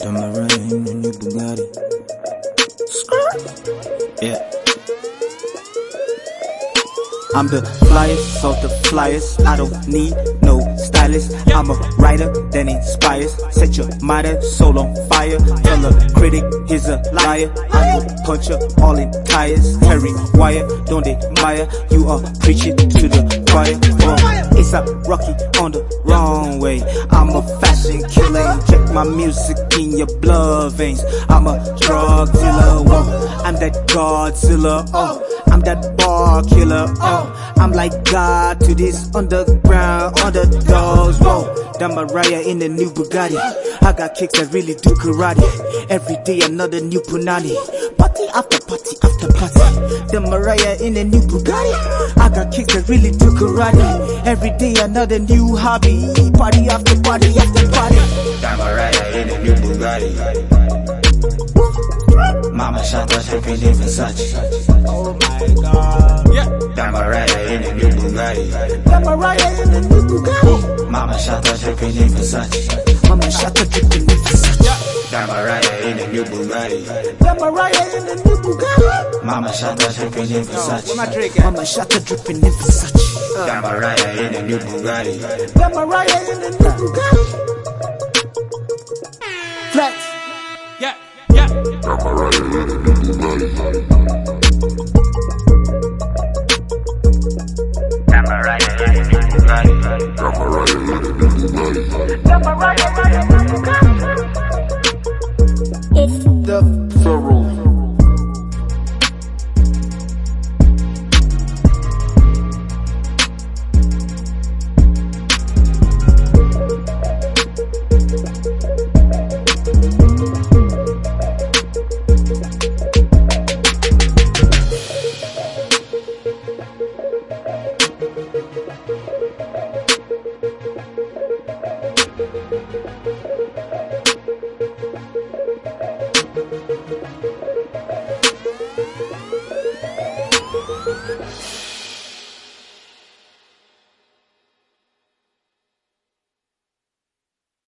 Mariah in the new Bugatti. Yeah. I'm the flyest of the flyers. I don't need no stylist. I'm a writer that inspires. Set your mind soul on fire. Tell a critic he's a liar. I'm a puncher all in tires. Terry Wire, don't admire. You are preaching to the choir. It's a Rocky on the wrong way. I'm a fashion killer. Inject my music in your blood veins. I'm a drug dealer. Whoa. I'm that Godzilla. Oh, I'm that bar killer. Oh, I'm like God to this underground underdogs. Whoa, that Mariah in the new Bugatti. I got kicks that really do karate. Every day another new Punani. Party after party after party. The Mariah in the new Bugatti. I got kicks that really do karate. Every day another new hobby. Party after party after party. That Mariah in the new Bugatti. Mama shot her dripping in Versace. Oh my God. Yeah. That Mariah in the new Bugatti. That Mariah in the new Bugatti. Mama shot her dripping in Versace. Mama shot her dripping in Versace. That Mariah in the new Bugatti. That Mariah in the new Bugatti. Mama shot her dripping in Versace. Mama shot her dripping in Versace. That Mariah in the new Bugatti. That Mariah in the new Bugatti. Flex. Yeah. That Mariah in the new Bugatti.